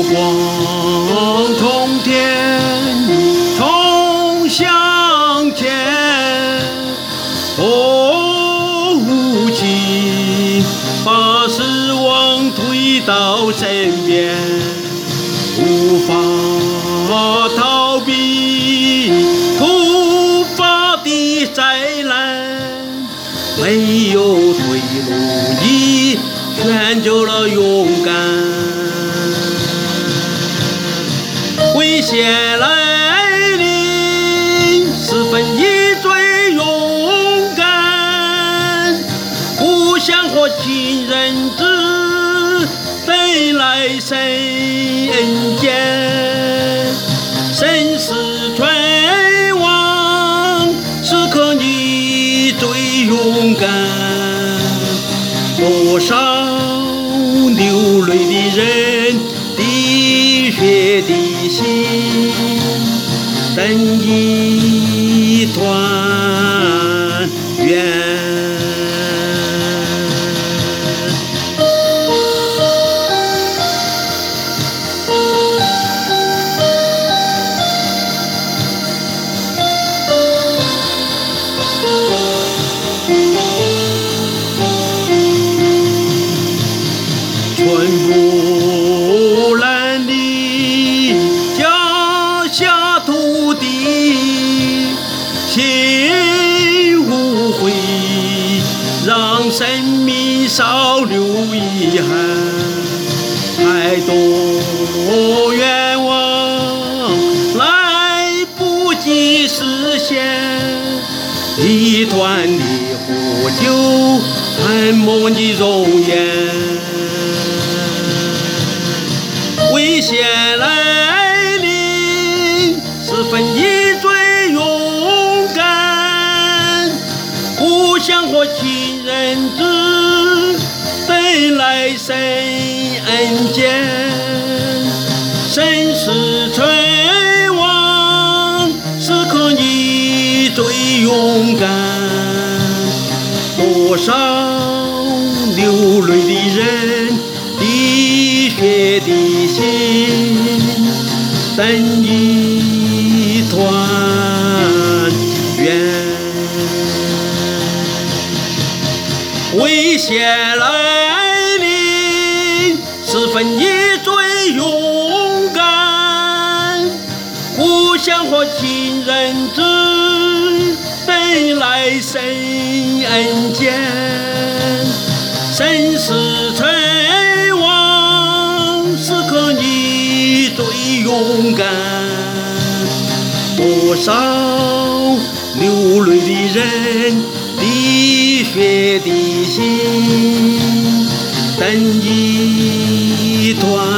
光冲天，冲向前，无情把失望推到身边，无法逃避突发的灾难，没有退路，你选择了勇敢。危险来临，是分你最勇敢，故乡和亲人只等来神恩见，生死存亡，时刻你最勇敢。多少流泪的人，滴血的心，等一团圆。春不烂的家下土地，心无悔，让生命少留遗憾。太多愿望来不及实现，一团的火就淹没你容颜。危险来临，是分你最勇敢，故乡和亲人只等来神恩见，生死存亡，时刻你最勇敢。多少流泪的人，滴血的心，等一团圆。危险来临，是分你最勇敢，故乡和亲人只等来神恩见，生死存亡，时刻你最勇敢。多少流泪的人，滴血的心，等一团